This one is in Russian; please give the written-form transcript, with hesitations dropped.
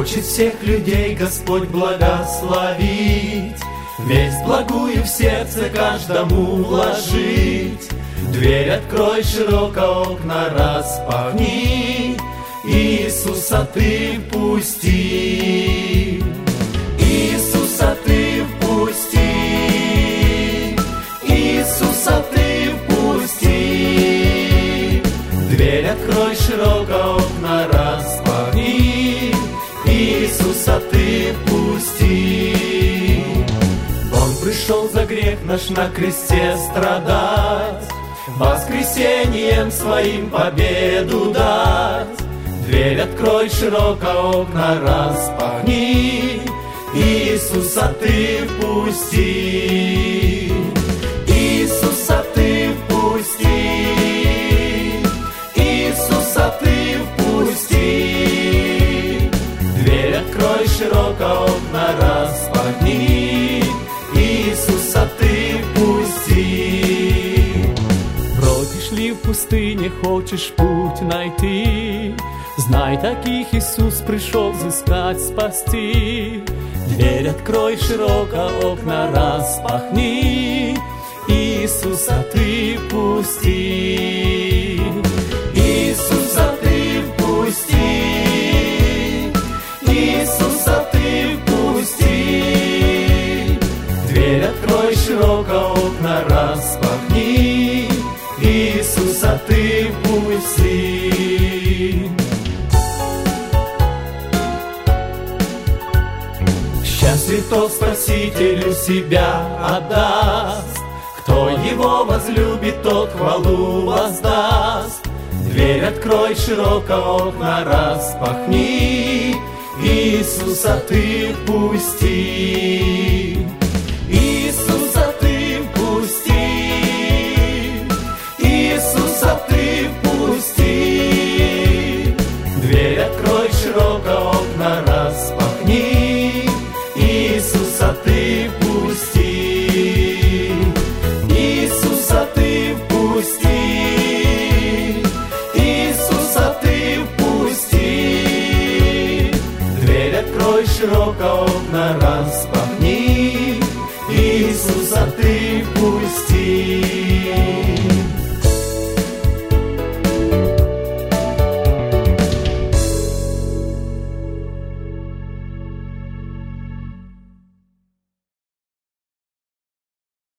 Хочет всех людей Господь благословить, весть благую в сердце каждому вложить. Дверь открой широко, окна распахни, Иисуса ты впусти. Иисуса ты впусти, Иисуса ты впусти. Дверь открой широко, окна распахни, Иисуса ты впусти. Он пришел за грех наш на кресте страдать, воскресением своим победу дать. Дверь открой широко, окна распахни, Иисуса ты впусти. Иисуса ты впусти, Иисуса ты впусти. Дверь открой широко, окна распахни, Иисуса ты впусти. Бродишь ли в пустыне, хочешь путь найти? Знай, таких Иисус пришел взыскать, спасти. Дверь открой широко, окна распахни, Иисуса ты впусти. Иисуса ты впусти, Иисуса ты впусти. Дверь открой широко, окна распахни, Иисуса ты впусти. Счастье то Спасителю себя отдаст, кто его возлюбит, тот хвалу воздаст. Дверь открой широко, окна распахни, Иисуса ты впусти. Иисуса ты впусти, Иисуса ты впусти. Дверь открой широко, окна распахни, Иисуса ты впусти. Иисуса ты впусти, Иисуса ты впусти. Дверь открой широко, окна распахни,